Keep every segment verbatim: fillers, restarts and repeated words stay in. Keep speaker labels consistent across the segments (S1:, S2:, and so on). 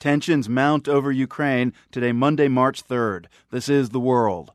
S1: Tensions mount over Ukraine today, Monday, March third. This is The World.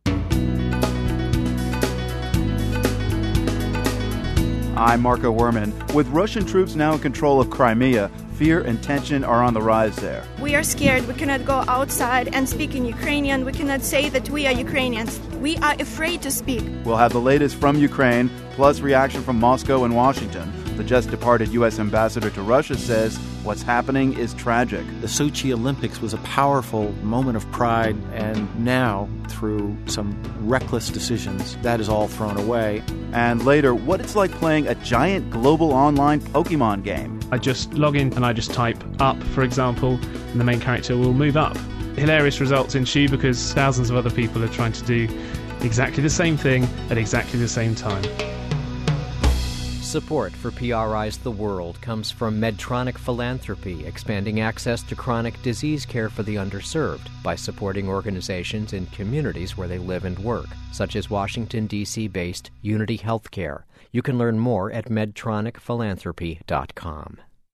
S1: I'm Marco Werman. With Russian troops now in control of Crimea, fear and tension are on the rise there.
S2: We are scared. We cannot go outside and speak in Ukrainian. We cannot say that we are Ukrainians. We are afraid to speak.
S1: We'll have the latest from Ukraine, plus reaction from Moscow and Washington. The just-departed U S ambassador to Russia says what's happening is tragic.
S3: The Sochi Olympics was a powerful moment of pride, and now, through some reckless decisions, that is all thrown away.
S1: And later, what it's like playing a giant global online Pokemon game.
S4: I just log in and I just type up, for example, and the main character will move up. Hilarious results ensue because thousands of other people are trying to do exactly the same thing at exactly the same time.
S5: Support for P R I's The World comes from Medtronic Philanthropy, expanding access to chronic disease care for the underserved by supporting organizations in communities where they live and work, such as Washington, D C-based Unity Healthcare. You can learn more at medtronic philanthropy dot com.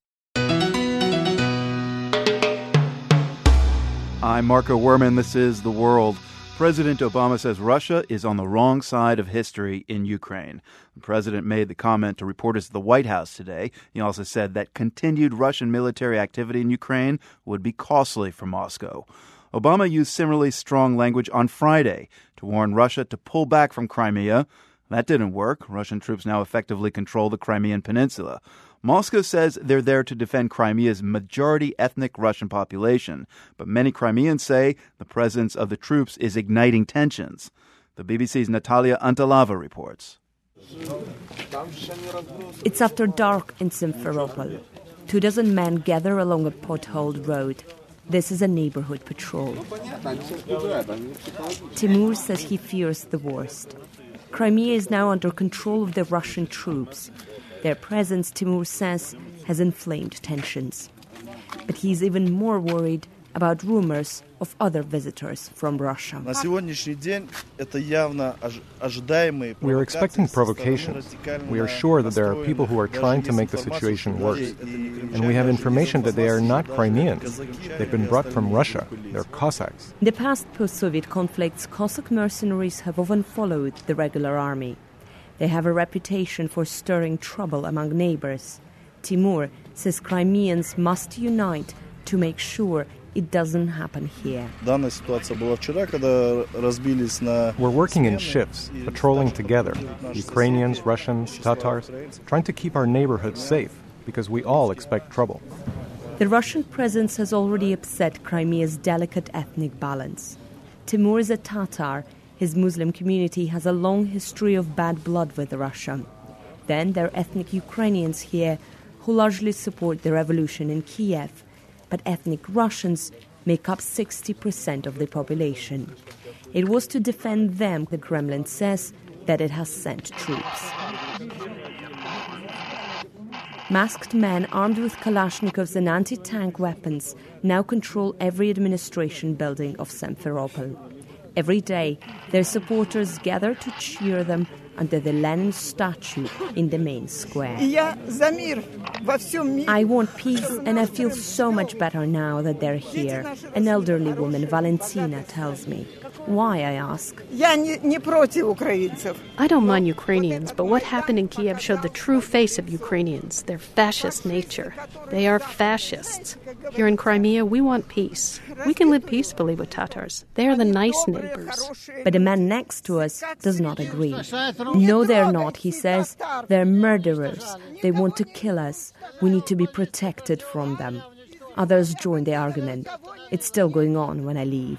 S1: I'm Marco Werman. This is The World. President Obama says Russia is on the wrong side of history in Ukraine. The president made the comment to reporters at the White House today. He also said that continued Russian military activity in Ukraine would be costly for Moscow. Obama used similarly strong language on Friday to warn Russia to pull back from Crimea. That didn't work. Russian troops now effectively control the Crimean Peninsula. Moscow says they're there to defend Crimea's majority ethnic Russian population, but many Crimeans say the presence of the troops is igniting tensions. The B B C's Natalia Antalava reports.
S6: It's after dark in Simferopol. Two dozen men gather along a potholed road. This is a neighborhood patrol. Timur says he fears the worst. Crimea is now under control of the Russian troops. Their presence, Timur says, has inflamed tensions. But he's even more worried about rumors of other visitors from Russia.
S7: We are expecting provocations. We are sure that there are people who are trying to make the situation worse. And we have information that they are not Crimeans. They've been brought from Russia. They're Cossacks.
S6: In the past post-Soviet conflicts, Cossack mercenaries have often followed the regular army. They have a reputation for stirring trouble among neighbors. Timur says Crimeans must unite to make sure it doesn't happen here.
S7: We're working in shifts, patrolling together, Ukrainians, Russians, Tatars, trying to keep our neighborhood safe, because we all expect trouble.
S6: The Russian presence has already upset Crimea's delicate ethnic balance. Timur is a Tatar. His Muslim community has a long history of bad blood with Russia. Then there are ethnic Ukrainians here who largely support the revolution in Kiev. But ethnic Russians make up sixty percent of the population. It was to defend them, the Kremlin says, that it has sent troops. Masked men armed with Kalashnikovs and anti-tank weapons now control every administration building of Simferopol. Every day, their supporters gather to cheer them under the Lenin statue in the main square. I want peace, and I feel so much better now that they're here, an elderly woman, Valentina, tells me. Why, I ask.
S8: I don't mind Ukrainians, but what happened in Kiev showed the true face of Ukrainians, their fascist nature. They are fascists. Here in Crimea, we want peace. We can live peacefully with Tatars. They are the nice neighbors.
S6: But the man next to us does not agree. No, they're not, he says. They're murderers. They want to kill us. We need to be protected from them. Others join the argument. It's still going on when I leave.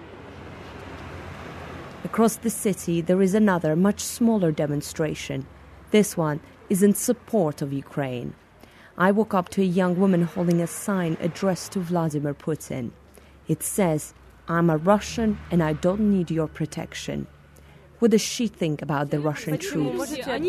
S6: Across the city, there is another, much smaller demonstration. This one is in support of Ukraine. I woke up to a young woman holding a sign addressed to Vladimir Putin. It says, "I'm a Russian and I don't need your protection." What does she think about the Russian troops?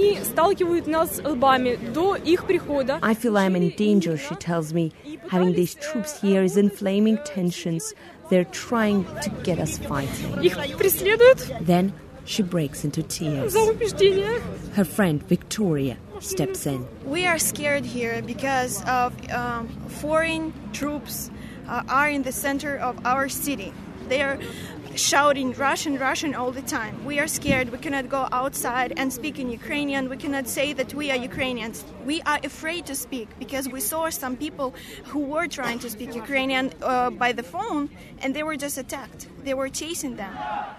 S6: I feel I'm in danger, she tells me. Having these troops here is inflaming tensions. They're trying to get us fighting. Then she breaks into tears. Her friend Victoria steps in.
S2: We are scared here because of um, foreign troops uh, are in the center of our city. They are shouting Russian, Russian all the time. We are scared. We cannot go outside and speak in Ukrainian. We cannot say that we are Ukrainians. We are afraid to speak because we saw some people who were trying to speak Ukrainian uh, by the phone, and they were just attacked. They were chasing them.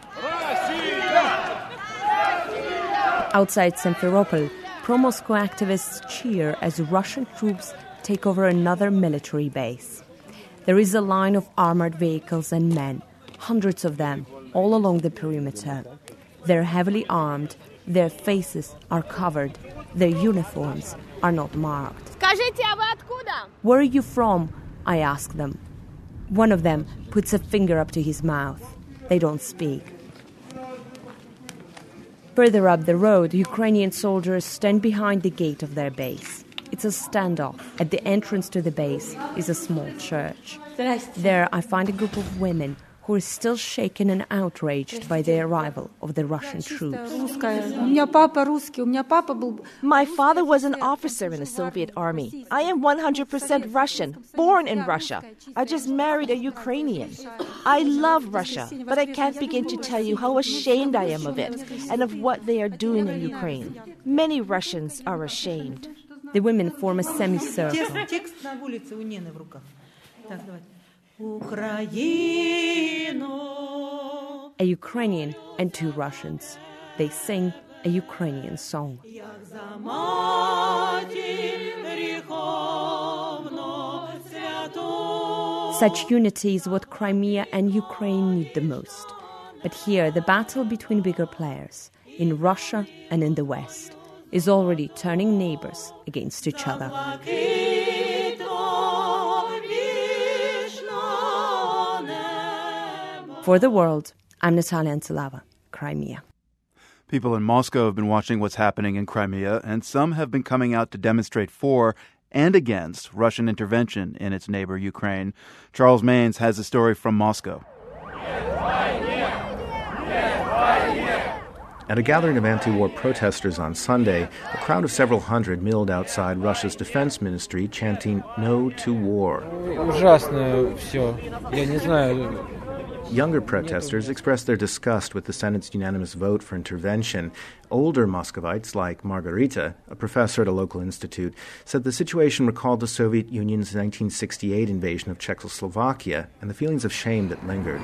S6: Outside Simferopol, pro-Moscow activists cheer as Russian troops take over another military base. There is a line of armored vehicles and men, hundreds of them, all along the perimeter. They're heavily armed, their faces are covered, their uniforms are not marked. Where are you from? I ask them. One of them puts a finger up to his mouth. They don't speak. Further up the road, Ukrainian soldiers stand behind the gate of their base. It's a standoff. At the entrance to the base is a small church. There I find a group of women who are still shaken and outraged by the arrival of the Russian troops.
S9: My father was an officer in the Soviet army. I am one hundred percent Russian, born in Russia. I just married a Ukrainian. I love Russia, but I can't begin to tell you how ashamed I am of it and of what they are doing in Ukraine. Many Russians are ashamed.
S6: The women form a semicircle. A Ukrainian and two Russians. They sing a Ukrainian song. Such unity is what Crimea and Ukraine need the most. But here, the battle between bigger players, in Russia and in the West, is already turning neighbors against each other. For the World, I'm Natalia Antelava, Crimea.
S1: People in Moscow have been watching what's happening in Crimea, and some have been coming out to demonstrate for and against Russian intervention in its neighbor, Ukraine. Charles Maynes has a story from Moscow.
S3: At a gathering of anti-war protesters on Sunday, a crowd of several hundred milled outside Russia's defense ministry, chanting "No to war." Younger protesters expressed their disgust with the Senate's unanimous vote for intervention. Older Muscovites, like Margarita, a professor at a local institute, said the situation recalled the Soviet Union's nineteen sixty-eight invasion of Czechoslovakia and the feelings of shame that lingered.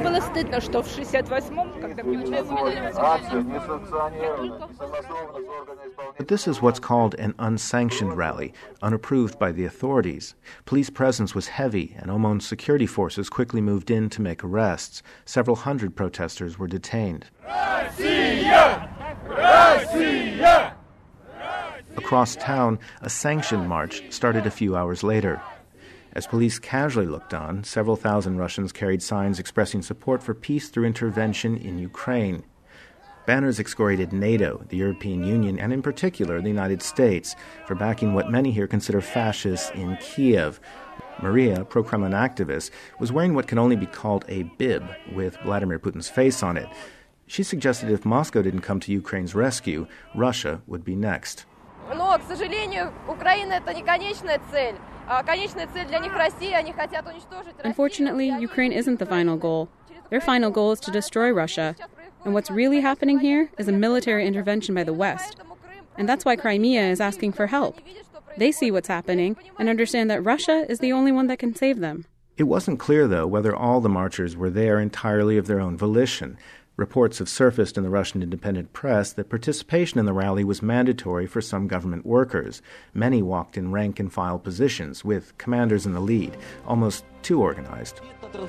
S3: But this is what's called an unsanctioned rally, unapproved by the authorities. Police presence was heavy, and O M O N security forces quickly moved in to make arrests. Several hundred protesters were detained. Russia! Russia! Across town, a sanctioned march started a few hours later. As police casually looked on, several thousand Russians carried signs expressing support for peace through intervention in Ukraine. Banners excoriated NATO, the European Union, and in particular the United States, for backing what many here consider fascists in Kiev. Maria, pro-Kremlin activist, was wearing what can only be called a bib with Vladimir Putin's face on it. She suggested if Moscow didn't come to Ukraine's rescue, Russia would be next.
S10: Unfortunately, Ukraine isn't the final goal. Their final goal is to destroy Russia. And what's really happening here is a military intervention by the West. And that's why Crimea is asking for help. They see what's happening and understand that Russia is the only one that can save them.
S3: It wasn't clear, though, whether all the marchers were there entirely of their own volition. Reports have surfaced in the Russian independent press that participation in the rally was mandatory for some government workers. Many walked in rank-and-file positions, with commanders in the lead, almost too organized. From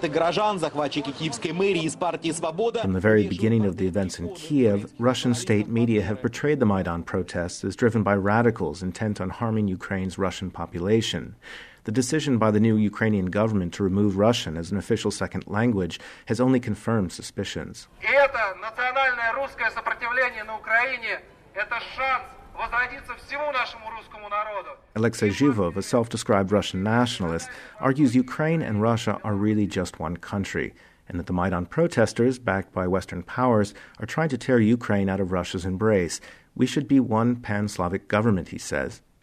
S3: the very beginning of the events in Kiev, Russian state media have portrayed the Maidan protests as driven by radicals intent on harming Ukraine's Russian population. The decision by the new Ukrainian government to remove Russian as an official second language has only confirmed suspicions. Alexei Zhivov, a self-described Russian nationalist, argues Ukraine and Russia are really just one country, and that the Maidan protesters, backed by Western powers, are trying to tear Ukraine out of Russia's embrace. We should be one pan-Slavic government, he says.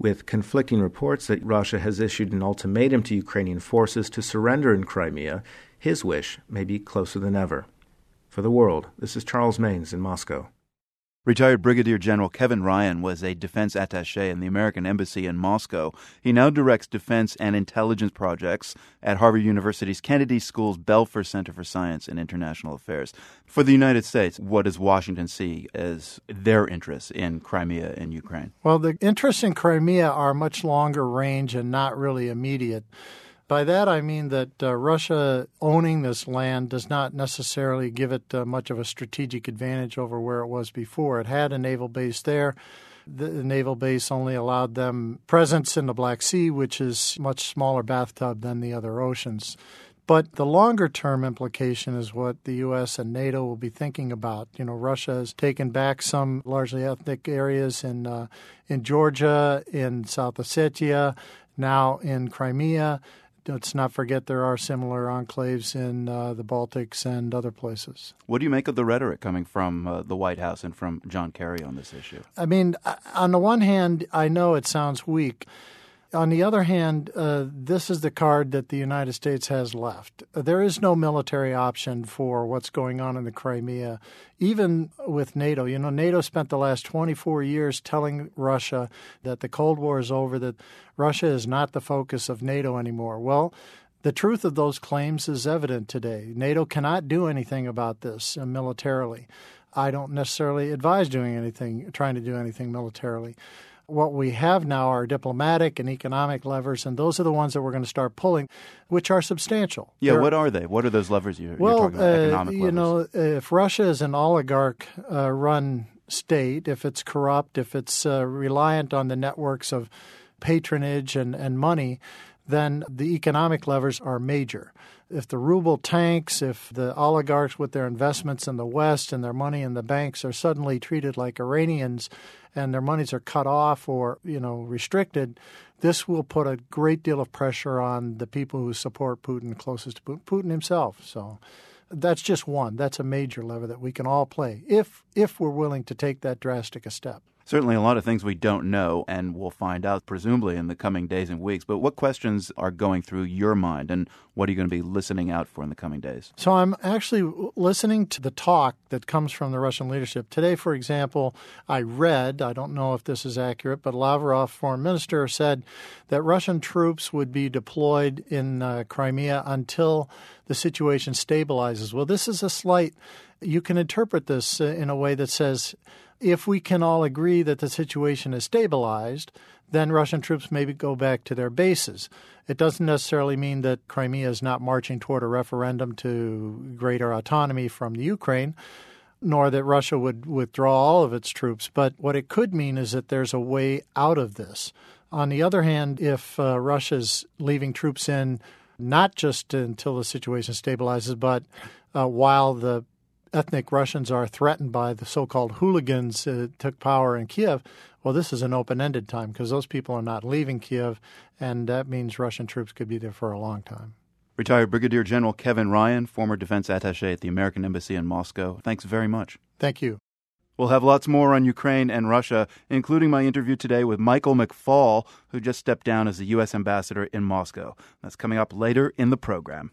S3: With conflicting reports that Russia has issued an ultimatum to Ukrainian forces to surrender in Crimea, his wish may be closer than ever. For The World, this is Charles Maynes in Moscow.
S1: Retired Brigadier General Kevin Ryan was a defense attaché in the American Embassy in Moscow. He now directs defense and intelligence projects at Harvard University's Kennedy School's Belfer Center for Science and International Affairs. For the United States, what does Washington see as their interests in Crimea and Ukraine?
S11: Well, the interests in Crimea are much longer range and not really immediate. By that, I mean that uh, Russia owning this land does not necessarily give it uh, much of a strategic advantage over where it was before. It had a naval base there. The, the naval base only allowed them presence in the Black Sea, which is a much smaller bathtub than the other oceans. But the longer-term implication is what the U S and NATO will be thinking about. You know, Russia has taken back some largely ethnic areas in uh, in Georgia, in South Ossetia, now in Crimea. Let's not forget there are similar enclaves in uh, the Baltics and other places.
S1: What do you make of the rhetoric coming from uh, the White House and from John Kerry on this issue?
S11: I mean, on the one hand, I know it sounds weak. On the other hand, uh, this is the card that the United States has left. There is no military option for what's going on in the Crimea, even with NATO. You know, NATO spent the last twenty-four years telling Russia that the Cold War is over, that Russia is not the focus of NATO anymore. Well, the truth of those claims is evident today. NATO cannot do anything about this uh, militarily. I don't necessarily advise doing anything, trying to do anything militarily. What we have now are diplomatic and economic levers, and those are the ones that we're going to start pulling, which are substantial.
S1: Yeah,
S11: They're,
S1: what are they? What are those levers you're,
S11: well,
S1: you're talking about, economic
S11: uh, you
S1: levers?
S11: know, if Russia is an oligarch-run uh, state, if it's corrupt, if it's uh, reliant on the networks of patronage and, and money, then the economic levers are major. If the ruble tanks, if the oligarchs with their investments in the West and their money in the banks are suddenly treated like Iranians and their monies are cut off or, you know, restricted, this will put a great deal of pressure on the people who support Putin closest to Putin, Putin himself. So that's just one. That's a major lever that we can all play if if we're willing to take that drastic a step.
S1: Certainly a lot of things we don't know, and we'll find out presumably in the coming days and weeks. But what questions are going through your mind, and what are you going to be listening out for in the coming days?
S11: So I'm actually listening to the talk that comes from the Russian leadership. Today, for example, I read, I don't know if this is accurate, but Lavrov, foreign minister, said that Russian troops would be deployed in uh, Crimea until the situation stabilizes. Well, this is a slight, you can interpret this uh, in a way that says, if we can all agree that the situation is stabilized, then Russian troops maybe go back to their bases. It doesn't necessarily mean that Crimea is not marching toward a referendum to greater autonomy from the Ukraine, nor that Russia would withdraw all of its troops. But what it could mean is that there's a way out of this. On the other hand, if uh, Russia's leaving troops in not just until the situation stabilizes, but uh, while the ethnic Russians are threatened by the so-called hooligans that took power in Kiev, well, this is an open-ended time because those people are not leaving Kiev, and that means Russian troops could be there for a long time.
S1: Retired Brigadier General Kevin Ryan, former defense attaché at the American Embassy in Moscow. Thanks very much.
S11: Thank you.
S1: We'll have lots more on Ukraine and Russia, including my interview today with Michael McFaul, who just stepped down as the U S ambassador in Moscow. That's coming up later in the program.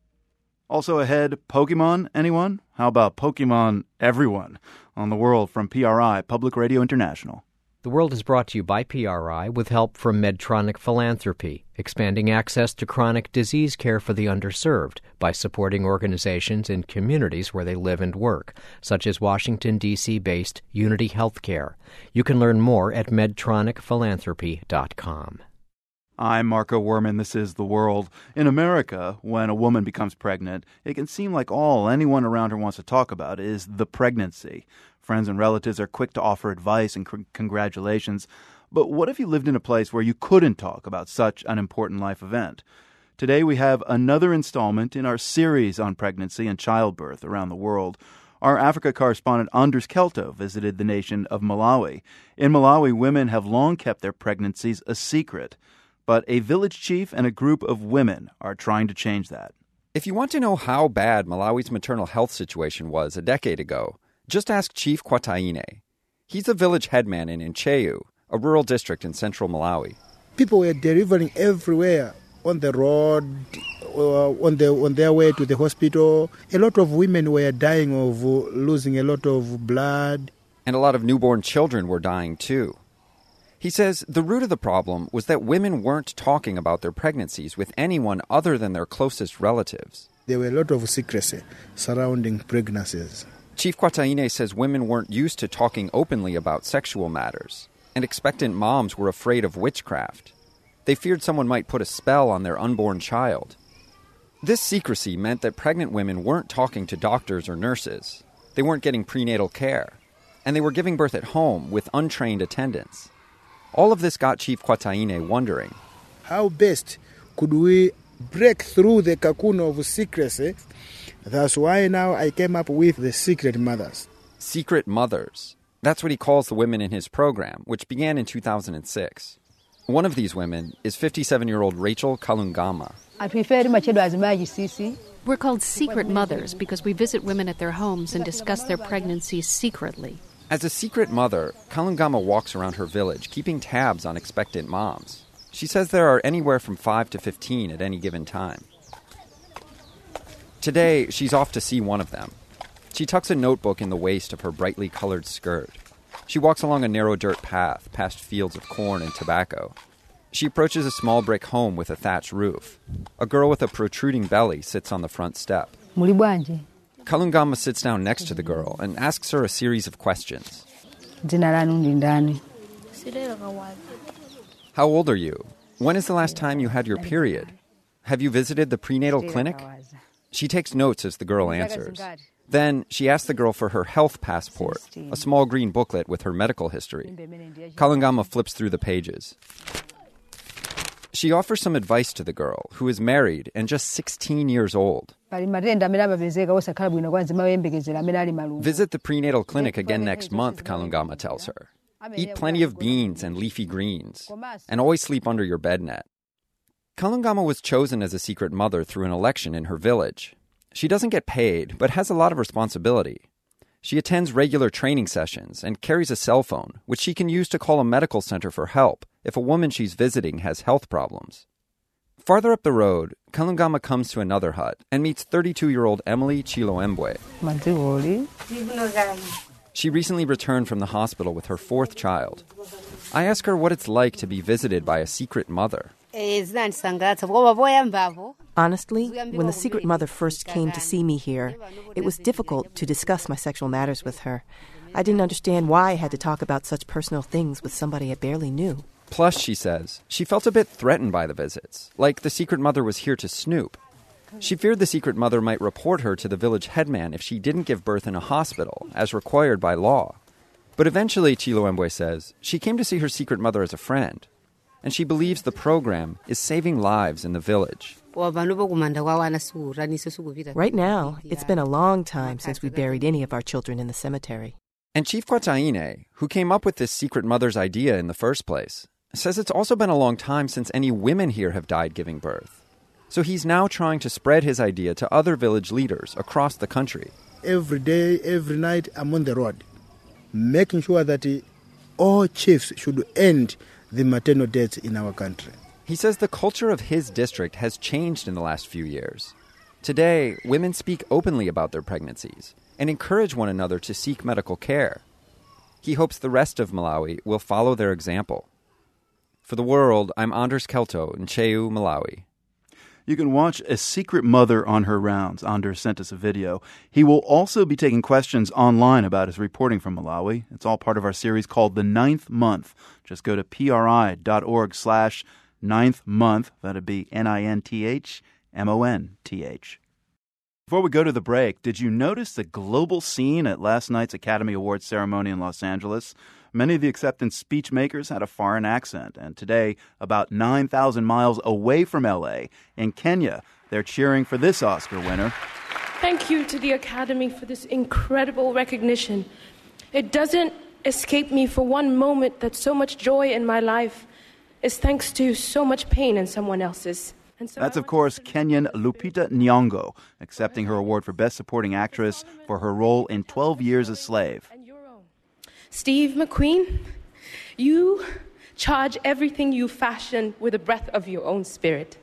S1: Also ahead, Pokemon, anyone? How about Pokemon everyone? On The World from P R I, Public Radio International.
S5: The World is brought to you by P R I with help from Medtronic Philanthropy, expanding access to chronic disease care for the underserved by supporting organizations in communities where they live and work, such as Washington, D C-based Unity Healthcare. You can learn more at medtronic philanthropy dot com.
S1: I'm Marco Werman. This is The World. In America, when a woman becomes pregnant, it can seem like all anyone around her wants to talk about is the pregnancy. Friends and relatives are quick to offer advice and c- congratulations. But what if you lived in a place where you couldn't talk about such an important life event? Today we have another installment in our series on pregnancy and childbirth around the world. Our Africa correspondent Anders Kelto visited the nation of Malawi. In Malawi, women have long kept their pregnancies a secret. But a village chief and a group of women are trying to change that.
S12: If you want to know how bad Malawi's maternal health situation was a decade ago, just ask Chief Kwataine. He's a village headman in Nchewu, a rural district in central Malawi.
S13: People were delivering everywhere, on the road, uh, on, the, on their way to the hospital. A lot of women were dying of uh, losing a lot of blood.
S12: And a lot of newborn children were dying too. He says the root of the problem was that women weren't talking about their pregnancies with anyone other than their closest relatives.
S13: There were a lot of secrecy surrounding pregnancies.
S12: Chief Kwataine says women weren't used to talking openly about sexual matters, and expectant moms were afraid of witchcraft. They feared someone might put a spell on their unborn child. This secrecy meant that pregnant women weren't talking to doctors or nurses. They weren't getting prenatal care. And they were giving birth at home with untrained attendants. All of this got Chief Kwataine wondering,
S13: how best could we break through the cocoon of secrecy? That's why now I came up with the Secret Mothers.
S12: Secret Mothers. That's what he calls the women in his program, which began in two thousand six. One of these women is fifty-seven-year-old Rachel Kalungama.
S8: We're called Secret Mothers because we visit women at their homes and discuss their pregnancies secretly.
S12: As a secret mother, Kalungama walks around her village, keeping tabs on expectant moms. She says there are anywhere from five to fifteen at any given time. Today, she's off to see one of them. She tucks a notebook in the waist of her brightly colored skirt. She walks along a narrow dirt path past fields of corn and tobacco. She approaches a small brick home with a thatched roof. A girl with a protruding belly sits on the front step. Kalungama sits down next to the girl and asks her a series of questions. How old are you? When is the last time you had your period? Have you visited the prenatal clinic? She takes notes as the girl answers. Then she asks the girl for her health passport, a small green booklet with her medical history. Kalungama flips through the pages. She offers some advice to the girl, who is married and just sixteen years old. Visit the prenatal clinic again next month, Kalungama tells her. Eat plenty of beans and leafy greens, and always sleep under your bed net. Kalungama was chosen as a secret mother through an election in her village. She doesn't get paid, but has a lot of responsibility. She attends regular training sessions and carries a cell phone, which she can use to call a medical center for help if a woman she's visiting has health problems. Farther up the road, Kalungama comes to another hut and meets thirty-two-year-old Emily Chiloembwe. She recently returned from the hospital with her fourth child. I ask her what it's like to be visited by a secret mother.
S14: Honestly, when the secret mother first came to see me here, it was difficult to discuss my sexual matters with her. I didn't understand why I had to talk about such personal things with somebody I barely knew.
S12: Plus, she says, she felt a bit threatened by the visits, like the secret mother was here to snoop. She feared the secret mother might report her to the village headman if she didn't give birth in a hospital, as required by law. But eventually, Chiloembwe says, she came to see her secret mother as a friend, and she believes the program is saving lives in the village.
S14: Right now, it's been a long time since we buried any of our children in the cemetery.
S12: And Chief Kwataine, who came up with this secret mother's idea in the first place, says it's also been a long time since any women here have died giving birth. So he's now trying to spread his idea to other village leaders across the country.
S13: Every day, every night, I'm on the road, making sure that all chiefs should end the maternal deaths in our country.
S12: He says the culture of his district has changed in the last few years. Today, women speak openly about their pregnancies and encourage one another to seek medical care. He hopes the rest of Malawi will follow their example. For The World, I'm Anders Kelto in Cheu, Malawi.
S1: You can watch A Secret Mother on her rounds. Anders sent us a video. He will also be taking questions online about his reporting from Malawi. It's all part of our series called The Ninth Month. Just go to pri.org slash ninth month. That'd be N I N T H M O N T H. Before we go to the break, did you notice the global scene at last night's Academy Awards ceremony in Los Angeles? Many of the acceptance speech makers had a foreign accent, and today, about nine thousand miles away from L A, in Kenya, they're cheering for this Oscar winner.
S15: Thank you to the Academy for this incredible recognition. It doesn't escape me for one moment that so much joy in my life is thanks to so much pain in someone else's. And so
S1: That's, of course, Kenyan Lupita Nyong'o, accepting her award for Best Supporting Actress for her role in twelve years a Slave.
S15: Steve McQueen, You charge everything you fashion with the breath of your own spirit.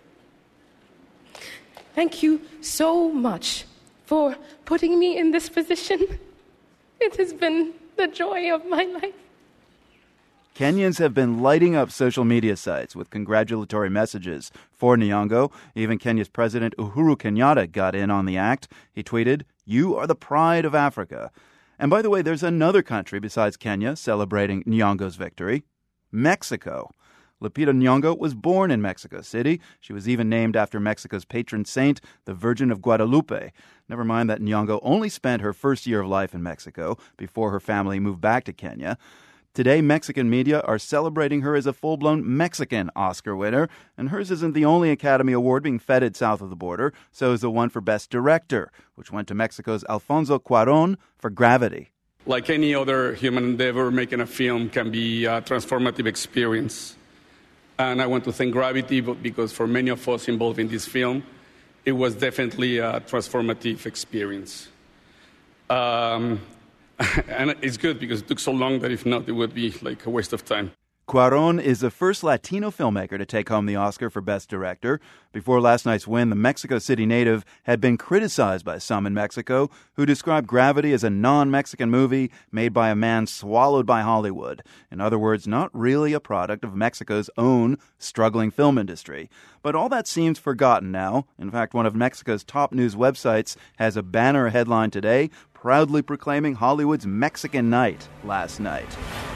S15: Thank you so much for putting me in this position. It has been the joy of my life.
S1: Kenyans have been lighting up social media sites with congratulatory messages for Nyong'o. Even Kenya's President Uhuru Kenyatta got in on the act. He tweeted, "You are the pride of Africa." And by the way, there's another country besides Kenya celebrating Nyong'o's victory, Mexico. Lupita Nyong'o was born in Mexico City. She was even named after Mexico's patron saint, the Virgin of Guadalupe. Never mind that Nyong'o only spent her first year of life in Mexico before her family moved back to Kenya. Today, Mexican media are celebrating her as a full-blown Mexican Oscar winner, and hers isn't the only Academy Award being feted south of the border. So is the one for Best Director, which went to Mexico's Alfonso Cuarón for Gravity.
S16: Like any other human endeavor, making a film can be a transformative experience. And I want to thank Gravity because for many of us involved in this film, it was definitely a transformative experience. Um, and it's good because it took so long that if not, it would be like a waste of time.
S1: Cuarón is the first Latino filmmaker to take home the Oscar for Best Director. Before last night's win, the Mexico City native had been criticized by some in Mexico who described Gravity as a non-Mexican movie made by a man swallowed by Hollywood. In other words, not really a product of Mexico's own struggling film industry. But all that seems forgotten now. In fact, one of Mexico's top news websites has a banner headline today proudly proclaiming Hollywood's Mexican Night last night.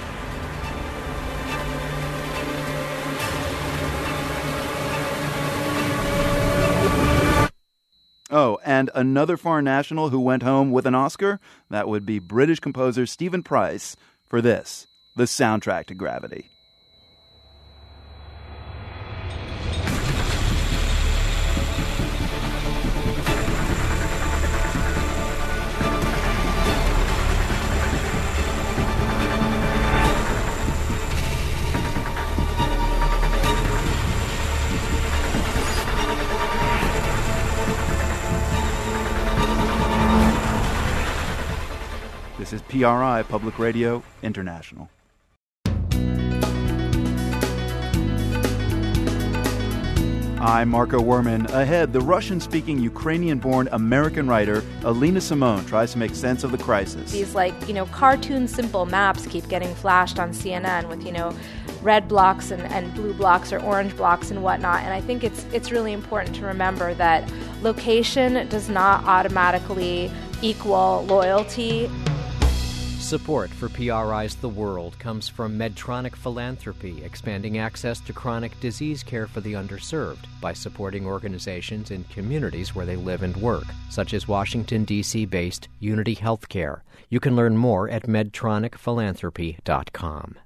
S1: Oh, and another foreign national who went home with an Oscar? That would be British composer Stephen Price for this, the soundtrack to Gravity. This is P R I, Public Radio International. I'm Marco Werman. Ahead, the Russian-speaking Ukrainian-born American writer Alina Simone tries to make sense of the crisis.
S17: These, like, you know, cartoon simple maps keep getting flashed on C N N with, you know, red blocks and, and blue blocks or orange blocks and whatnot. And I think it's it's really important to remember that location does not automatically equal loyalty.
S5: Support for P R I's The World comes from Medtronic Philanthropy, expanding access to chronic disease care for the underserved by supporting organizations in communities where they live and work, such as Washington, D C-based Unity Healthcare. You can learn more at medtronic philanthropy dot com.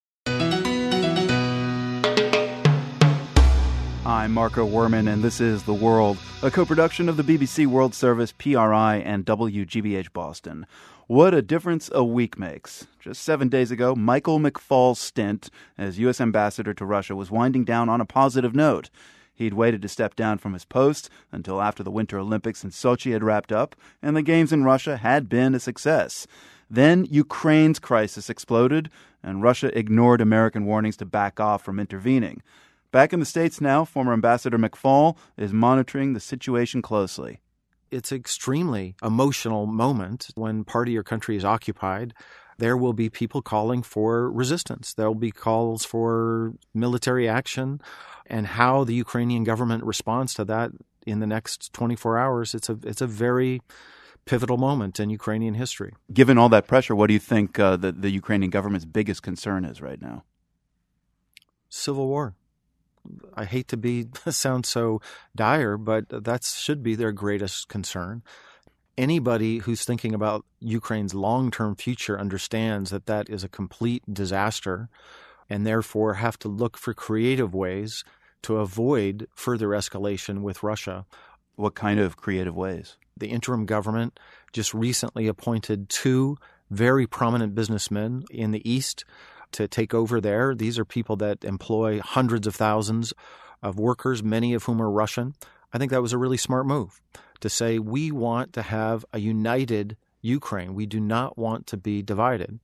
S1: I'm Marco Werman, and this is The World, a co-production of the B B C World Service, P R I, and W G B H Boston. What a difference a week makes. Just seven days ago, Michael McFaul's stint as U S ambassador to Russia was winding down on a positive note. He'd waited to step down from his post until after the Winter Olympics in Sochi had wrapped up, and the games in Russia had been a success. Then Ukraine's crisis exploded, and Russia ignored American warnings to back off from intervening. Back in the States now, former Ambassador McFaul is monitoring the situation closely.
S3: It's an extremely emotional moment when part of your country is occupied. There will be people calling for resistance. There will be calls for military action. And how the Ukrainian government responds to that in the next twenty-four hours, it's a it's a very pivotal moment in Ukrainian history.
S1: Given all that pressure, what do you think uh, the, the Ukrainian government's biggest concern is right now?
S3: Civil war. I hate to be sound so dire, but that should be their greatest concern. Anybody who's thinking about Ukraine's long-term future understands that that is a complete disaster and therefore have to look for creative ways to avoid further escalation with Russia.
S1: What kind of creative ways?
S3: The interim government just recently appointed two very prominent businessmen in the East to take over there. These are people that employ hundreds of thousands of workers, many of whom are Russian. I think that was a really smart move to say we want to have a united Ukraine. We do not want to be divided.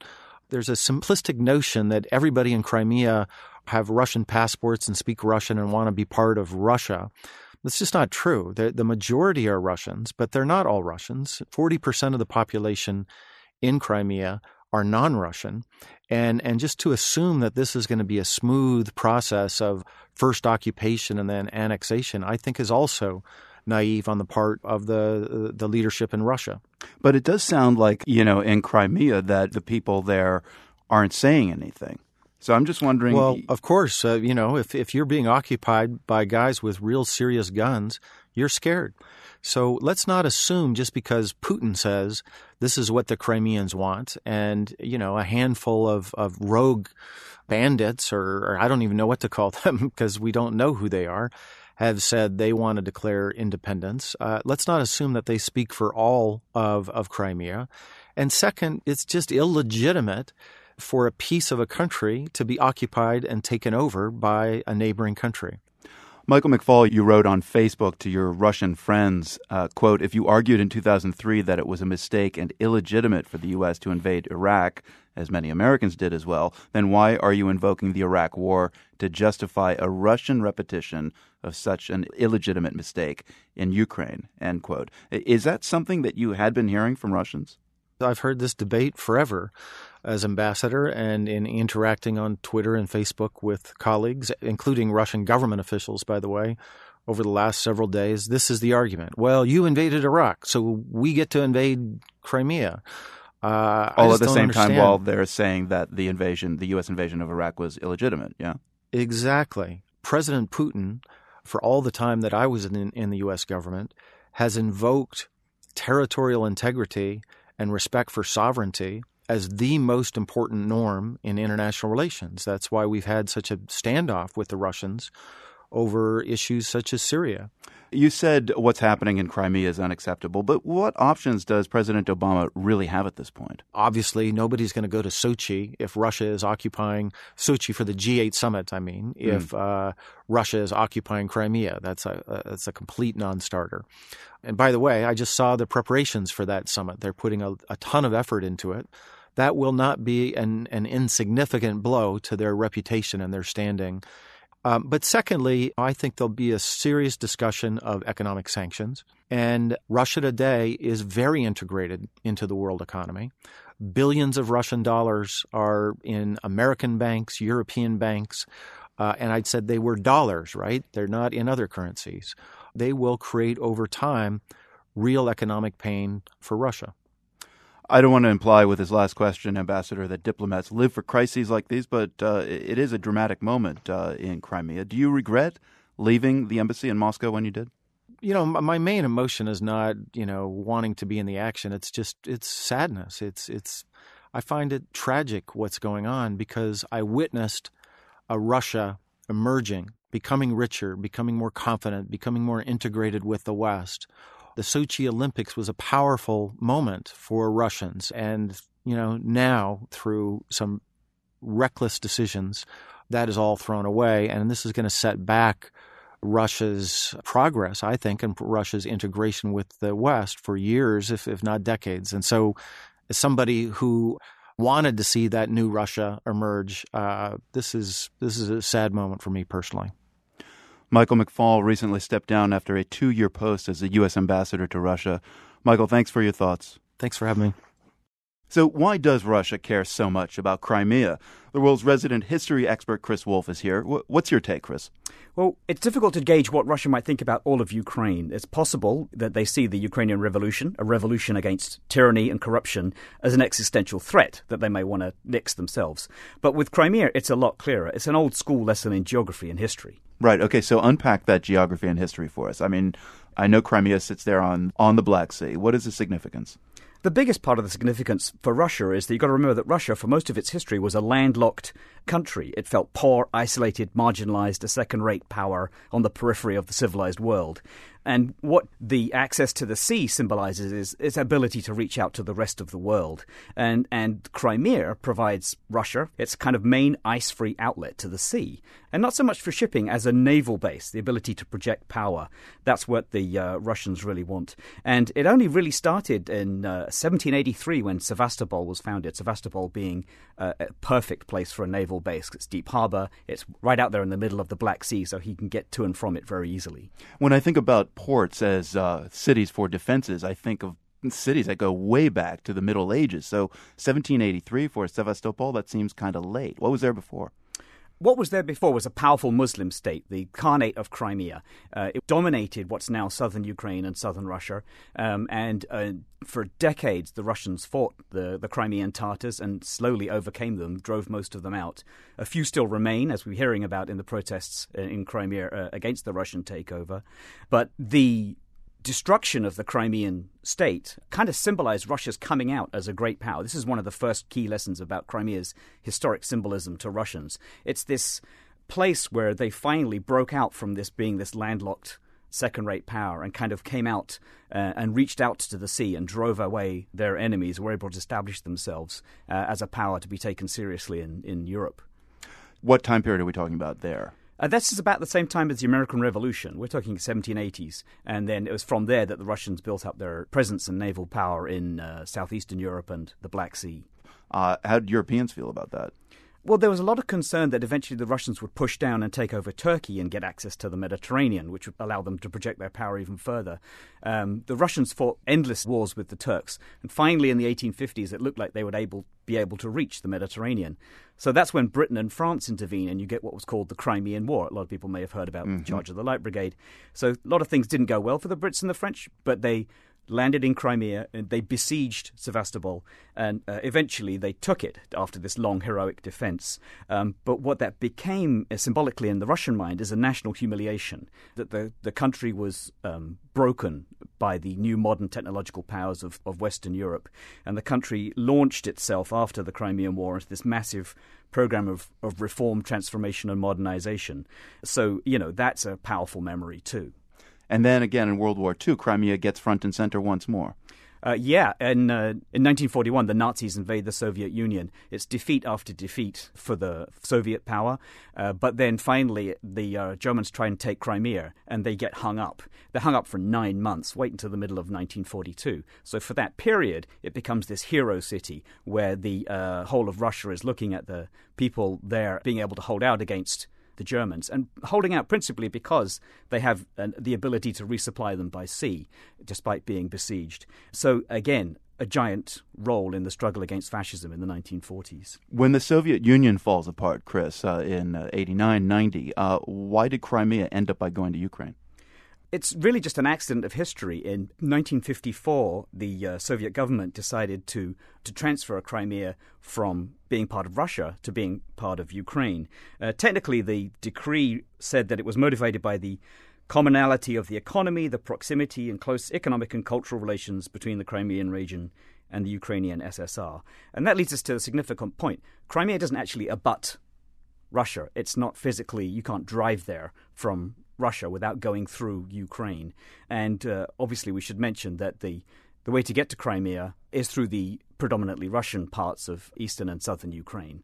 S3: There's a simplistic notion that everybody in Crimea have Russian passports and speak Russian and want to be part of Russia. That's just not true. The, the majority are Russians, but they're not all Russians. forty percent of the population in Crimea are non-Russian. And, and just to assume that this is going to be a smooth process of first occupation and then annexation, I think is also naive on the part of the the leadership in Russia.
S1: But it does sound like, you know, in Crimea that the people there aren't saying anything. So I'm just wondering.
S3: Well, of course, uh, you know, if, if you're being occupied by guys with real serious guns, you're scared. So let's not assume just because Putin says this is what the Crimeans want and, you know, a handful of, of rogue bandits or, or I don't even know what to call them because we don't know who they are, have said they want to declare independence. Uh, let's not assume that they speak for all of, of Crimea. And second, it's just illegitimate for a piece of a country to be occupied and taken over by a neighboring country.
S1: Michael McFaul, you wrote on Facebook to your Russian friends, uh, quote, if you argued in two thousand three that it was a mistake and illegitimate for the U S to invade Iraq, as many Americans did as well, then why are you invoking the Iraq War to justify a Russian repetition of such an illegitimate mistake in Ukraine, end quote. Is that something that you had been hearing from Russians?
S3: I've heard this debate forever as ambassador and in interacting on Twitter and Facebook with colleagues, including Russian government officials, by the way, over the last several days. This is the argument. Well, you invaded Iraq, so we get to invade Crimea. Uh,
S1: All at the same understand. time while they're saying that the invasion, the U S invasion of Iraq was illegitimate, yeah?
S3: Exactly. President Putin, for all the time that I was in, in the U S government, has invoked territorial integrity and respect for sovereignty as the most important norm in international relations. That's why we've had such a standoff with the Russians over issues such as Syria.
S1: You said what's happening in Crimea is unacceptable, but what options does President Obama really have at this point?
S3: Obviously, nobody's going to go to Sochi if Russia is occupying Sochi for the G eight summit, I mean, mm. if uh, Russia is occupying Crimea. That's a, a, that's a complete non-starter. And by the way, I just saw the preparations for that summit. They're putting a, a ton of effort into it. That will not be an, an insignificant blow to their reputation and their standing. Um, but secondly, I think there'll be a serious discussion of economic sanctions. And Russia today is very integrated into the world economy. Billions of Russian dollars are in American banks, European banks, uh, and I'd said they were dollars, right? They're not in other currencies. They will create over time real economic pain for Russia.
S1: I don't want to imply with this last question, Ambassador, that diplomats live for crises like these, but uh, it is a dramatic moment uh, in Crimea. Do you regret leaving the embassy in Moscow when you did?
S3: You know, my main emotion is not, you know, wanting to be in the action. It's just, it's sadness. It's, it's, I find it tragic what's going on because I witnessed a Russia emerging, becoming richer, becoming more confident, becoming more integrated with the West. The Sochi Olympics was a powerful moment for Russians. And, you know, now through some reckless decisions, that is all thrown away. And this is going to set back Russia's progress, I think, and Russia's integration with the West for years, if, if not decades. And so as somebody who wanted to see that new Russia emerge, uh, this is this is a sad moment for me personally.
S1: Michael McFaul recently stepped down after a two-year post as the U S ambassador to Russia. Michael, thanks for your thoughts.
S3: Thanks for having me.
S1: So why does Russia care so much about Crimea? The world's resident history expert, Chris Wolf, is here. What's your take, Chris?
S18: Well, it's difficult to gauge what Russia might think about all of Ukraine. It's possible that they see the Ukrainian revolution, a revolution against tyranny and corruption, as an existential threat that they may want to nix themselves. But with Crimea, it's a lot clearer. It's an old school lesson in geography and history.
S1: Right. Okay. So unpack that geography and history for us. I mean, I know Crimea sits there on, on the Black Sea. What is the significance?
S18: The biggest part of the significance for Russia is that you've got to remember that Russia, for most of its history, was a landlocked country. It felt poor, isolated, marginalized, a second-rate power on the periphery of the civilized world. And what the access to the sea symbolizes is its ability to reach out to the rest of the world. And and Crimea provides Russia its kind of main ice-free outlet to the sea. And not so much for shipping as a naval base, the ability to project power. That's what the uh, Russians really want. And it only really started in uh, seventeen eighty-three when Sevastopol was founded, Sevastopol being uh, a perfect place for a naval base. It's deep harbor, it's right out there in the middle of the Black Sea, so he can get to and from it very easily.
S1: When I think about ports as uh, cities for defenses, I think of cities that go way back to the Middle Ages. So seventeen eighty-three for Sevastopol, that seems kind of late. What was there before?
S18: What was there before was a powerful Muslim state, the Khanate of Crimea. Uh, it dominated what's now southern Ukraine and southern Russia. Um, and uh, for decades, the Russians fought the, the Crimean Tatars and slowly overcame them, drove most of them out. A few still remain, as we're hearing about in the protests in Crimea uh, against the Russian takeover. But the destruction of the Crimean state kind of symbolized Russia's coming out as a great power. This is one of the first key lessons about Crimea's historic symbolism to Russians. It's this place where they finally broke out from this being this landlocked second-rate power and kind of came out uh, and reached out to the sea and drove away their enemies, were able to establish themselves uh, as a power to be taken seriously in, in Europe.
S1: What time period are we talking about there?
S18: Uh, this is about the same time as the American Revolution. We're talking seventeen eighties. And then it was from there that the Russians built up their presence and naval power in uh, southeastern Europe and the Black Sea.
S1: Uh, how did Europeans feel about that?
S18: Well, there was a lot of concern that eventually the Russians would push down and take over Turkey and get access to the Mediterranean, which would allow them to project their power even further. Um, the Russians fought endless wars with the Turks. And finally, in the eighteen fifties, it looked like they would able, be able to reach the Mediterranean. So that's when Britain and France intervene, and you get what was called the Crimean War. A lot of people may have heard about mm-hmm. the Charge of the Light Brigade. So a lot of things didn't go well for the Brits and the French, but they landed in Crimea, and they besieged Sevastopol, and uh, eventually they took it after this long heroic defense. Um, but what that became uh, symbolically in the Russian mind is a national humiliation, that the, the country was um, broken by the new modern technological powers of, of Western Europe, and the country launched itself after the Crimean War into this massive program of, of reform, transformation, and modernization. So, you know, that's a powerful memory too.
S1: And then again in World War Two, Crimea gets front and center once more.
S18: Uh, yeah, in, uh, in nineteen forty-one, the Nazis invade the Soviet Union. It's defeat after defeat for the Soviet power. Uh, but then finally, the uh, Germans try and take Crimea, and they get hung up. They're hung up for nine months, wait until the middle of nineteen forty-two. So for that period, it becomes this hero city where the uh, whole of Russia is looking at the people there being able to hold out against the Germans, and holding out principally because they have uh, the ability to resupply them by sea, despite being besieged. So again, a giant role in the struggle against fascism in the nineteen forties.
S1: When the Soviet Union falls apart, Chris, uh, in uh, eighty-nine, ninety, uh, why did Crimea end up by going to Ukraine?
S18: It's really just an accident of history. In nineteen fifty-four, the uh, Soviet government decided to, to transfer Crimea from being part of Russia to being part of Ukraine. Uh, technically, the decree said that it was motivated by the commonality of the economy, the proximity and close economic and cultural relations between the Crimean region and the Ukrainian S S R. And that leads us to a significant point. Crimea doesn't actually abut Russia. It's not physically, you can't drive there from Russia without going through Ukraine. And uh, obviously we should mention that the the way to get to Crimea is through the predominantly Russian parts of eastern and southern Ukraine.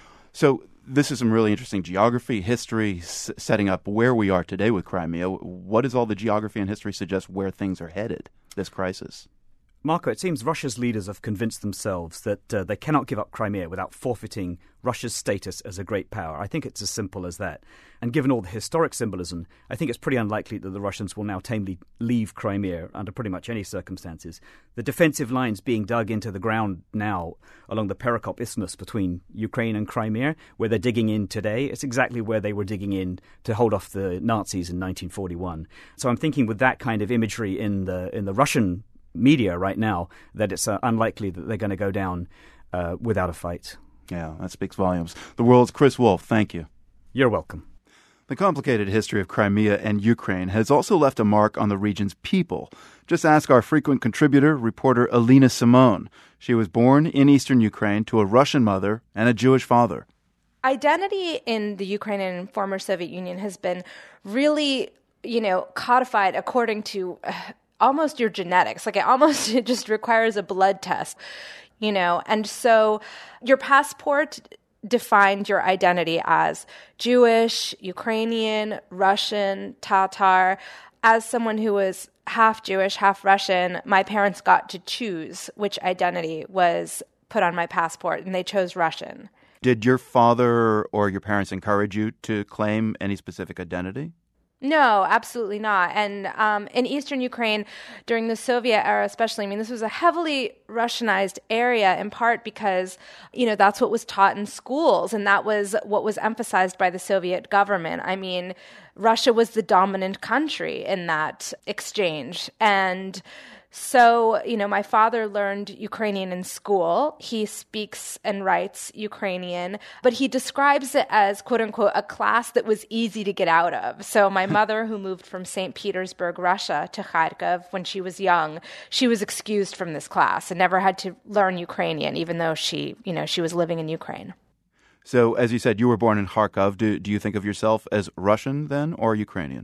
S1: So this is some really interesting geography, history, s- setting up where we are today with Crimea. What does all the geography and history suggest where things are headed, this crisis?
S18: Marco, it seems Russia's leaders have convinced themselves that uh, they cannot give up Crimea without forfeiting Russia's status as a great power. I think it's as simple as that. And given all the historic symbolism, I think it's pretty unlikely that the Russians will now tamely leave Crimea under pretty much any circumstances. The defensive lines being dug into the ground now along the Perekop Isthmus between Ukraine and Crimea, where they're digging in today, it's exactly where they were digging in to hold off the Nazis in nineteen forty-one. So I'm thinking with that kind of imagery in the in the Russian media right now, that it's uh, unlikely that they're going to go down uh, without a fight.
S1: Yeah, that speaks volumes. The World's Chris Wolf, thank you.
S18: You're welcome.
S1: The complicated history of Crimea and Ukraine has also left a mark on the region's people. Just ask our frequent contributor, reporter Alina Simone. She was born in eastern Ukraine to a Russian mother and a Jewish father.
S17: Identity in the Ukrainian and former Soviet Union has been really you know, codified according to uh, almost your genetics. Like it almost it just requires a blood test, you know. And so your passport defined your identity as Jewish, Ukrainian, Russian, Tatar. As someone who was half Jewish, half Russian, my parents got to choose which identity was put on my passport, and they chose Russian.
S1: Did your father or your parents encourage you to claim any specific identity?
S17: No, absolutely not. And um, in eastern Ukraine, during the Soviet era especially, I mean, this was a heavily Russianized area, in part because, you know, that's what was taught in schools, and that was what was emphasized by the Soviet government. I mean, Russia was the dominant country in that exchange. And so, you know, my father learned Ukrainian in school. He speaks and writes Ukrainian, but he describes it as, quote unquote, a class that was easy to get out of. So my mother, who moved from Saint Petersburg, Russia, to Kharkov when she was young, she was excused from this class and never had to learn Ukrainian, even though she, you know, she was living in Ukraine.
S1: So, as you said, you were born in Kharkov. Do, do you think of yourself as Russian then or Ukrainian?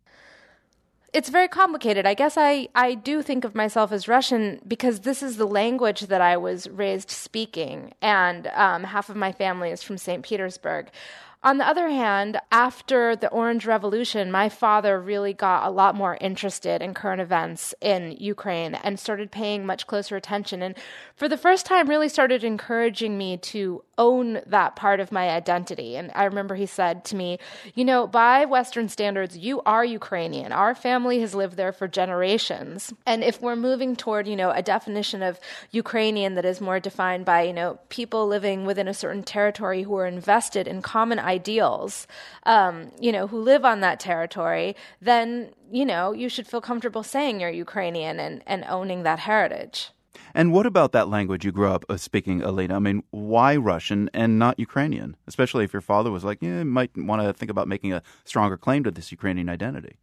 S17: It's very complicated. I guess I, I do think of myself as Russian because this is the language that I was raised speaking, and um, half of my family is from Saint Petersburg. On the other hand, after the Orange Revolution, my father really got a lot more interested in current events in Ukraine and started paying much closer attention. And for the first time, really started encouraging me to own that part of my identity. And I remember he said to me, you know, by Western standards, you are Ukrainian. Our family has lived there for generations. And if we're moving toward, you know, a definition of Ukrainian that is more defined by, you know, people living within a certain territory who are invested in common ideals, um, you know, who live on that territory, then, you know, you should feel comfortable saying you're Ukrainian and, and owning that heritage.
S1: And what about that language you grew up uh, speaking, Alina? I mean, why Russian and not Ukrainian? Especially if your father was like, yeah, you might want to think about making a stronger claim to this Ukrainian identity.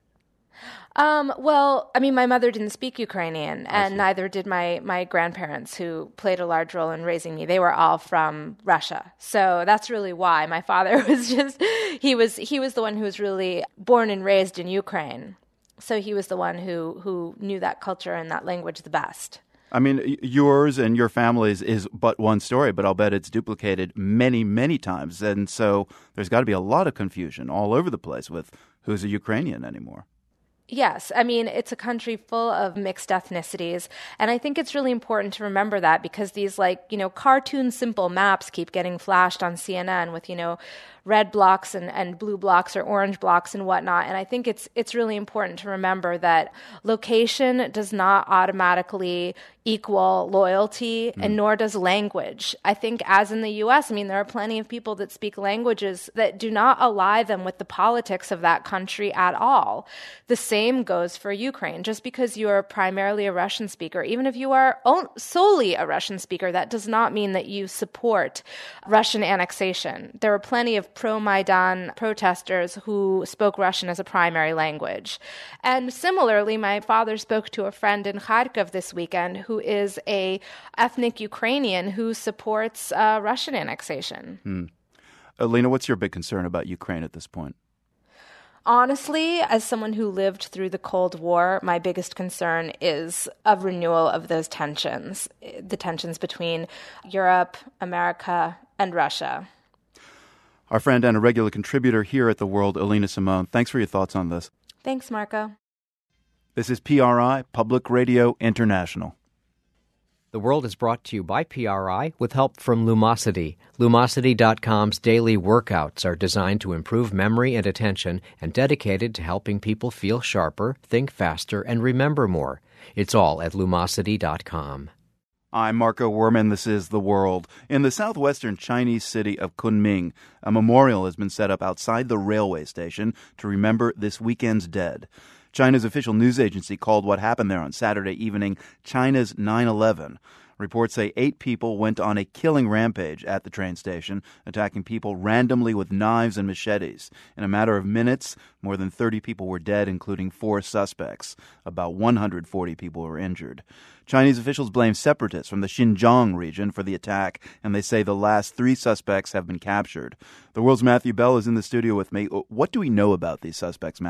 S17: Um, well, I mean, my mother didn't speak Ukrainian, and neither did my, my grandparents, who played a large role in raising me. They were all from Russia. So that's really why. My father was just, he was he was the one who was really born and raised in Ukraine. So he was the one who, who knew that culture and that language the best.
S1: I mean, yours and your family's is but one story, but I'll bet it's duplicated many, many times. And so there's got to be a lot of confusion all over the place with who's a Ukrainian anymore.
S17: Yes. I mean, it's a country full of mixed ethnicities. And I think it's really important to remember that because these, like, you know, cartoon simple maps keep getting flashed on C N N with, you know, red blocks and, and blue blocks or orange blocks and whatnot. And I think it's it's really important to remember that location does not automatically equal loyalty, mm. and nor does language. I think as in the U S, I mean, there are plenty of people that speak languages that do not ally them with the politics of that country at all. The same goes for Ukraine. Just because you are primarily a Russian speaker, even if you are solely a Russian speaker, that does not mean that you support Russian annexation. There are plenty of pro-Maidan protesters who spoke Russian as a primary language. And similarly, my father spoke to a friend in Kharkov this weekend who is a ethnic Ukrainian who supports uh, Russian annexation.
S1: Hmm. Alina, what's your big concern about Ukraine at this point?
S17: Honestly, as someone who lived through the Cold War, my biggest concern is a renewal of those tensions, the tensions between Europe, America, and Russia.
S1: Our friend and a regular contributor here at The World, Alina Simone, thanks for your thoughts on this.
S17: Thanks, Marco.
S1: This is P R I, Public Radio International.
S5: The World is brought to you by P R I with help from Lumosity. Lumosity dot com's daily workouts are designed to improve memory and attention and dedicated to helping people feel sharper, think faster, and remember more. It's all at Lumosity dot com.
S1: I'm Marco Werman. This is The World. In the southwestern Chinese city of Kunming, a memorial has been set up outside the railway station to remember this weekend's dead. China's official news agency called what happened there on Saturday evening China's nine eleven. Reports say eight people went on a killing rampage at the train station, attacking people randomly with knives and machetes. In a matter of minutes, more than thirty people were dead, including four suspects. About one hundred forty people were injured. Chinese officials blame separatists from the Xinjiang region for the attack, and they say the last three suspects have been captured. The World's Matthew Bell is in the studio with me. What do we know about these suspects, Matthew?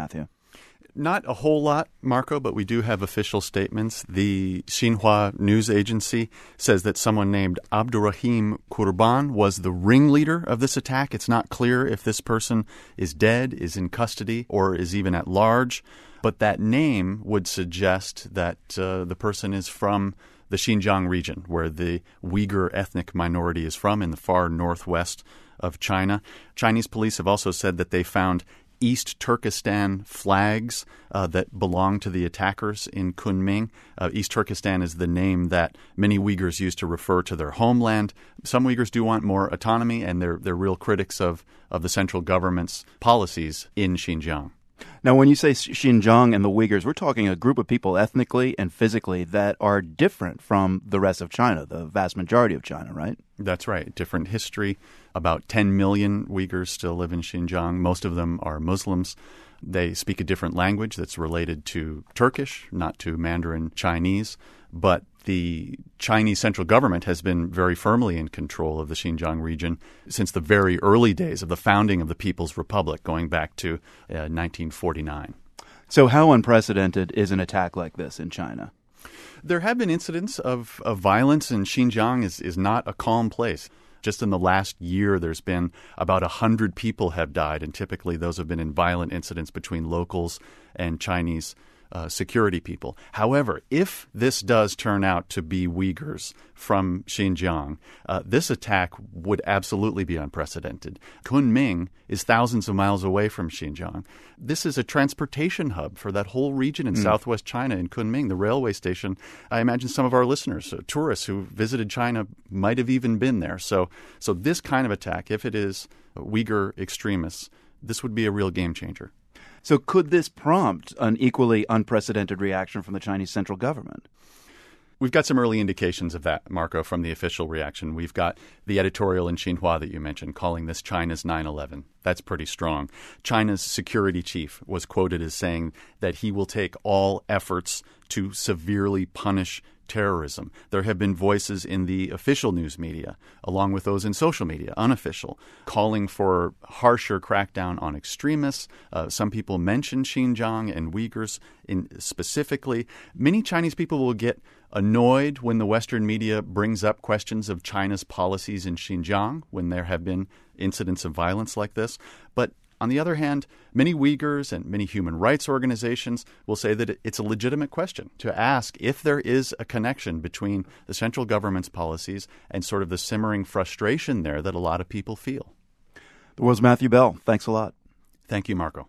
S19: Not a whole lot, Marco, but we do have official statements. The Xinhua news agency says that someone named Abdurrahim Kurban was the ringleader of this attack. It's not clear if this person is dead, is in custody, or is even at large. But that name would suggest that uh, the person is from the Xinjiang region, where the Uyghur ethnic minority is from, in the far northwest of China. Chinese police have also said that they found East Turkestan flags uh, that belong to the attackers in Kunming. Uh, East Turkestan is the name that many Uyghurs use to refer to their homeland. Some Uyghurs do want more autonomy, and they're they're real critics of, of the central government's policies in Xinjiang.
S1: Now, when you say Xinjiang and the Uyghurs, we're talking a group of people ethnically and physically that are different from the rest of China, the vast majority of China, right?
S19: That's right. Different history. About ten million Uyghurs still live in Xinjiang. Most of them are Muslims. They speak a different language that's related to Turkish, not to Mandarin Chinese. But the Chinese central government has been very firmly in control of the Xinjiang region since the very early days of the founding of the People's Republic, going back to uh, nineteen forty-nine.
S1: So how unprecedented is an attack like this in China?
S19: There have been incidents of, of violence, and Xinjiang is, is not a calm place. Just in the last year, there's been about one hundred people have died, and typically those have been in violent incidents between locals and Chinese Uh, security people. However, if this does turn out to be Uyghurs from Xinjiang, uh, this attack would absolutely be unprecedented. Kunming is thousands of miles away from Xinjiang. This is a transportation hub for that whole region in mm. southwest China. In Kunming, the railway station, I imagine some of our listeners, uh, tourists who visited China, might have even been there. So, so this kind of attack, if it is Uyghur extremists, this would be a real game changer.
S1: So could this prompt an equally unprecedented reaction from the Chinese central government?
S19: We've got some early indications of that, Marco, from the official reaction. We've got the editorial in Xinhua that you mentioned calling this China's nine eleven. That's pretty strong. China's security chief was quoted as saying that he will take all efforts to severely punish terrorism. There have been voices in the official news media, along with those in social media, unofficial, calling for harsher crackdown on extremists. Uh, some people mention Xinjiang and Uyghurs in specifically. Many Chinese people will get annoyed when the Western media brings up questions of China's policies in Xinjiang when there have been incidents of violence like this. But on the other hand, many Uyghurs and many human rights organizations will say that it's a legitimate question to ask if there is a connection between the central government's policies and sort of the simmering frustration there that a lot of people feel.
S1: The World's Matthew Bell. Thanks a lot.
S19: Thank you, Marco.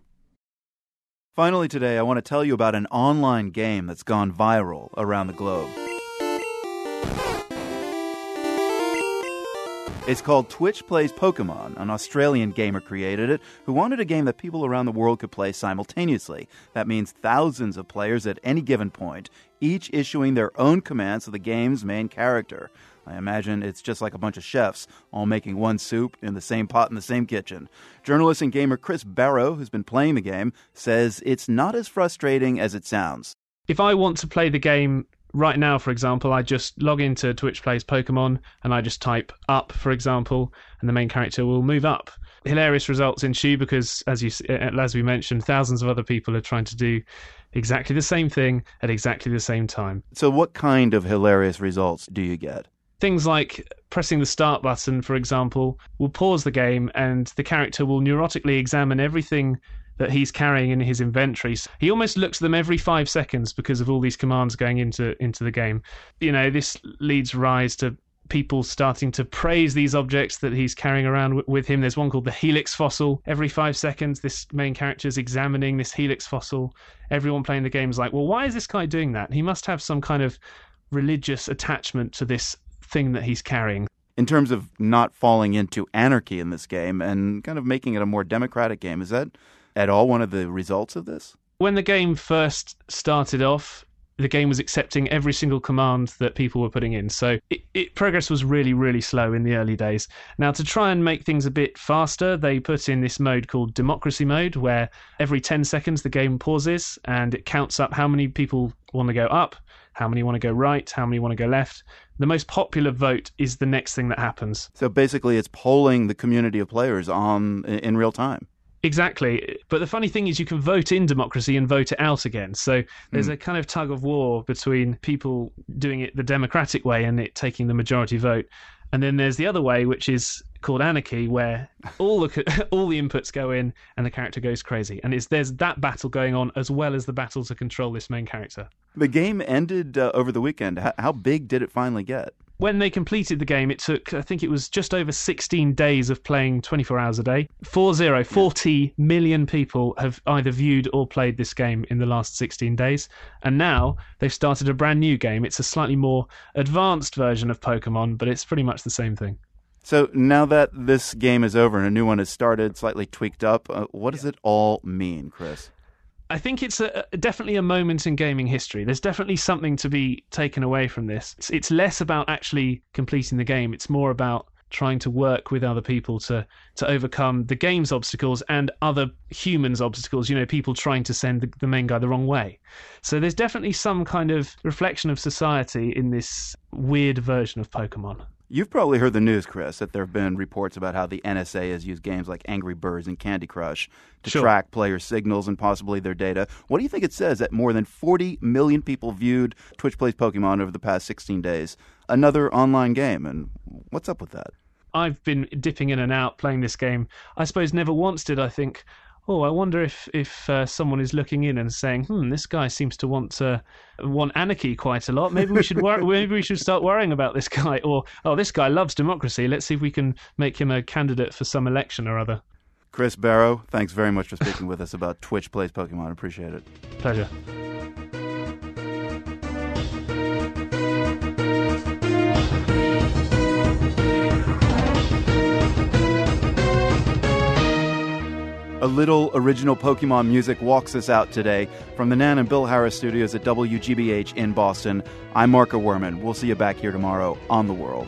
S1: Finally today, I want to tell you about an online game that's gone viral around the globe. It's called Twitch Plays Pokemon. An Australian gamer created it who wanted a game that people around the world could play simultaneously. That means thousands of players at any given point, each issuing their own commands to the game's main character. I imagine it's just like a bunch of chefs all making one soup in the same pot in the same kitchen. Journalist and gamer Chris Barrow, who's been playing the game, says it's not as frustrating as it sounds.
S4: If I want to play the game right now, for example, I just log into Twitch Plays Pokemon and I just type up, for example, and the main character will move up. Hilarious results ensue because, as you as we mentioned, thousands of other people are trying to do exactly the same thing at exactly the same time.
S1: So what kind of hilarious results do you get?
S4: Things like pressing the start button, for example, will pause the game and the character will neurotically examine everything that he's carrying in his inventory. He almost looks at them every five seconds because of all these commands going into into the game. You know, this leads rise to people starting to praise these objects that he's carrying around w- with him. There's one called the Helix Fossil. Every five seconds, this main character is examining this Helix Fossil. Everyone playing the game is like, well, why is this guy doing that? He must have some kind of religious attachment to this thing that he's carrying.
S1: In terms of not falling into anarchy in this game and kind of making it a more democratic game, is that at all one of the results of this?
S4: When the game first started off, the game was accepting every single command that people were putting in. So it, it, progress was really, really slow in the early days. Now, to try and make things a bit faster, they put in this mode called Democracy Mode, where every ten seconds the game pauses and it counts up how many people want to go up, how many want to go right, how many want to go left. The most popular vote is the next thing that happens.
S1: So basically it's polling the community of players on in real time.
S4: Exactly. But the funny thing is you can vote in democracy and vote it out again. So there's mm. a kind of tug of war between people doing it the democratic way and it taking the majority vote. And then there's the other way, which is called anarchy, where all the all the inputs go in and the character goes crazy. And it's there's that battle going on as well as the battle to control this main character.
S1: The game ended uh, over the weekend. How, how big did it finally get?
S4: When they completed the game, it took, I think it was just over sixteen days of playing twenty-four hours a day. Four zero, forty million people have either viewed or played this game in the last sixteen days. And now they've started a brand new game. It's a slightly more advanced version of Pokemon, but it's pretty much the same thing.
S1: So now that this game is over and a new one has started, slightly tweaked up, uh, what does it all mean, Chris?
S4: I think it's a, definitely a moment in gaming history. There's definitely something to be taken away from this. It's, it's less about actually completing the game. It's more about trying to work with other people to, to overcome the game's obstacles and other humans' obstacles, you know, people trying to send the, the main guy the wrong way. So there's definitely some kind of reflection of society in this weird version of Pokemon.
S1: You've probably heard the news, Chris, that there have been reports about how the N S A has used games like Angry Birds and Candy Crush to
S4: sure.
S1: track player signals and possibly their data. What do you think it says that more than forty million people viewed Twitch Plays Pokemon over the past sixteen days? Another online game, and what's up with that?
S4: I've been dipping in and out playing this game. I suppose never once did I think, oh, I wonder if if uh, someone is looking in and saying, "Hmm, this guy seems to want uh, want anarchy quite a lot. Maybe we should wor- maybe we should start worrying about this guy." Or, "Oh, this guy loves democracy. Let's see if we can make him a candidate for some election or other."
S1: Chris Barrow, thanks very much for speaking with us about Twitch Plays Pokemon. Appreciate it.
S4: Pleasure.
S1: A little original Pokemon music walks us out today. From the Nan and Bill Harris studios at W G B H in Boston, I'm Marco Werman. We'll see you back here tomorrow on The World.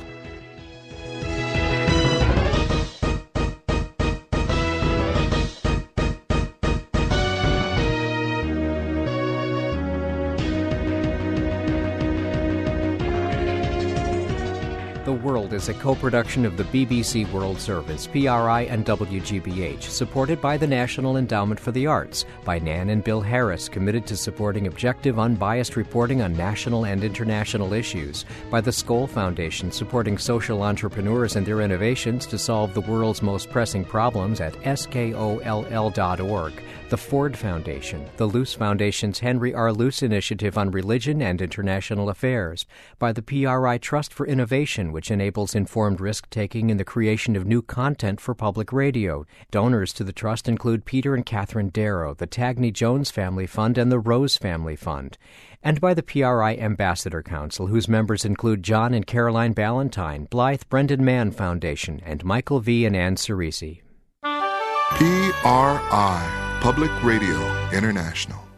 S5: The World is a co-production of the B B C World Service, P R I, and W G B H, supported by the National Endowment for the Arts, by Nan and Bill Harris, committed to supporting objective, unbiased reporting on national and international issues, by the Skoll Foundation, supporting social entrepreneurs and their innovations to solve the world's most pressing problems at skoll dot org, the Ford Foundation, the Luce Foundation's Henry R. Luce Initiative on Religion and International Affairs, by the P R I Trust for Innovation, which enables informed risk-taking in the creation of new content for public radio. Donors to the trust include Peter and Catherine Darrow, the Tagney Jones Family Fund, and the Rose Family Fund. And by the P R I Ambassador Council, whose members include John and Caroline Ballantyne, Blythe Brendan Mann Foundation, and Michael V. and Ann Cerisi.
S20: P R I, Public Radio International.